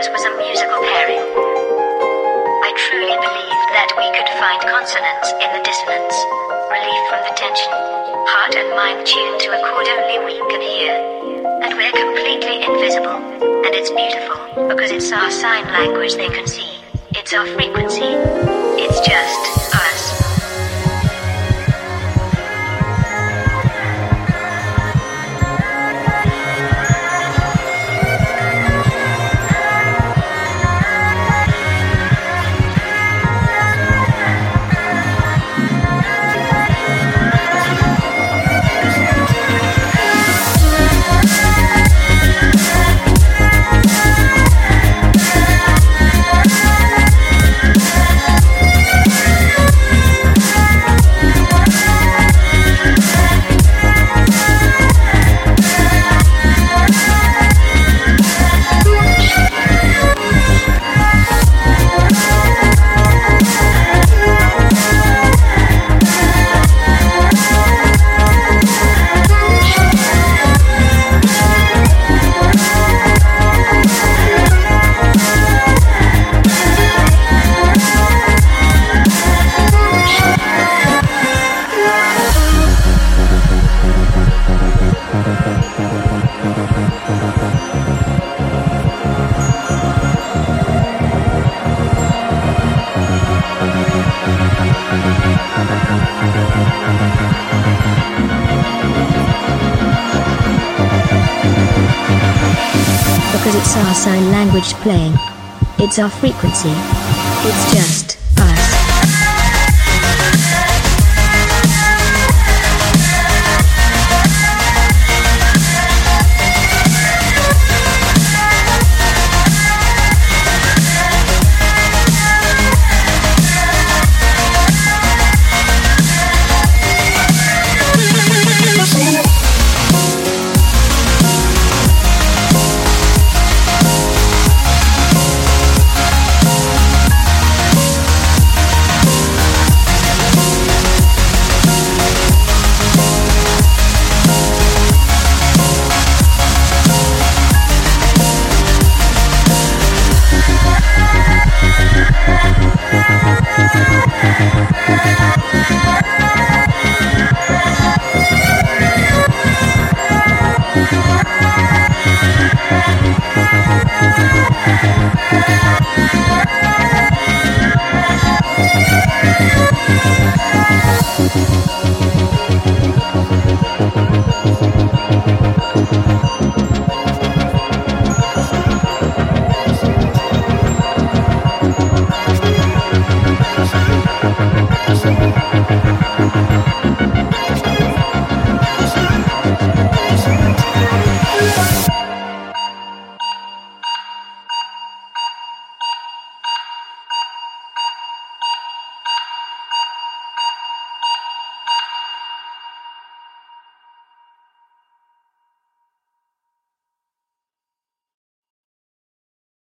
was a musical pairing. I truly believed that we could find consonance in the dissonance, relief from the tension, heart and mind tuned to a chord only we can hear. And we're completely invisible, and it's beautiful, because it's our sign language they can see. It's our frequency. It's just us. Because it's our sign language playing. It's our frequency. It's just us.